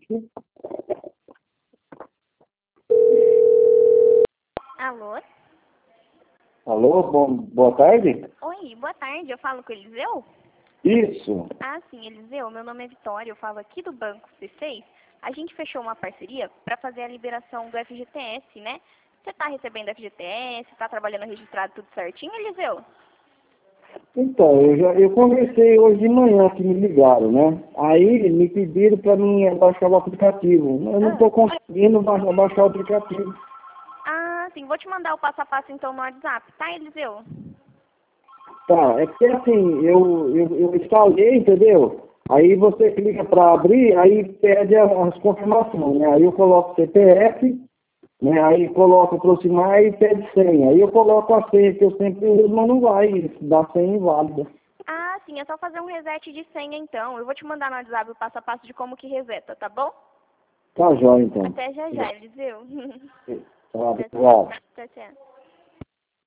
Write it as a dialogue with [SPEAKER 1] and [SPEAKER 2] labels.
[SPEAKER 1] Alô?
[SPEAKER 2] Alô, boa tarde?
[SPEAKER 1] Oi, boa tarde. Eu falo com o Eliseu?
[SPEAKER 2] Isso.
[SPEAKER 1] Ah, sim, Eliseu. Meu nome é Vitória. Eu falo aqui do Banco C6. A gente fechou uma parceria para fazer a liberação do FGTS, né? Você está recebendo FGTS? Está trabalhando registrado tudo certinho, Eliseu?
[SPEAKER 2] Então, eu conversei hoje de manhã que me ligaram, né? Aí me pediram para mim baixar o aplicativo. Eu não estou conseguindo baixar o aplicativo.
[SPEAKER 1] Ah, sim. Vou te mandar o passo a passo então no WhatsApp, tá, Eliseu?
[SPEAKER 2] Tá, é porque assim, eu instalei, entendeu? Aí você clica para abrir, aí pede as confirmações, né? Aí eu coloco CPF, né? Aí coloco aproximar e pede senha. Aí eu coloco a senha que eu sempre uso, mas não vai dar senha inválida.
[SPEAKER 1] Ah, sim. É só fazer um reset de senha então. Eu vou te mandar no WhatsApp o passo a passo de como que reseta, tá bom?
[SPEAKER 2] Tá jóia, então.
[SPEAKER 1] Até já já, Eliseu.
[SPEAKER 2] Tá, obrigado.